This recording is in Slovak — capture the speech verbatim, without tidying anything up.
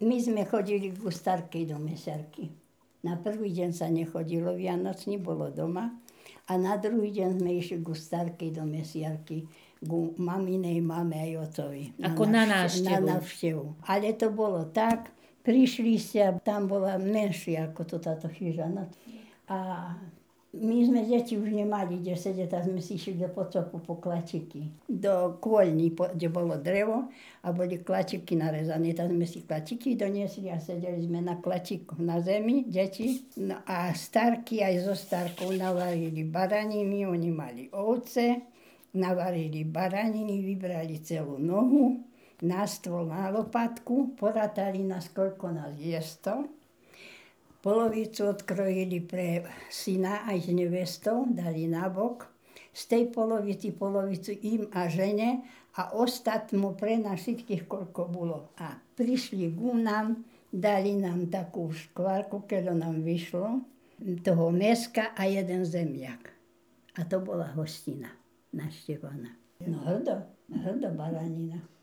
My sme chodili ku starkej do mesiarky. Na prvý deň sa nechodilo Vianoc, nebolo doma. A na druhý deň sme išli ku starkej do mesiarky, ku maminej mame aj ocovi. Ako na návštevu. Na návštevu. Ale to bolo tak, prišli ste, tam bola menšia ako to táto chyža. A my sme deti už nemali kde sedieť, tak sme si išli do pocopu po klačiky. Do kôľni, kde bolo drevo a boli klačiky narezané. Tak sme si klačiky doniesli a sedeli sme na klačiku na zemi, deti. No a starky aj so starkou navarili baraniny, oni mali ovce, navarili baraniny, vybrali celú nohu, na stôl, na lopatku, porátali nás, koľko nás je sto. Polovicu odkrojili pre syna aj s nevestou, dali nabok. Z tej polovici, polovicu im a žene a ostatnú pre nás všetkých, koľko bolo. A prišli ku nám, dali nám takú škvárku, keď nám vyšlo, toho mäska a jeden zemiak. A to bola hostina naštevovaná. No hrdo, hrdo baranina.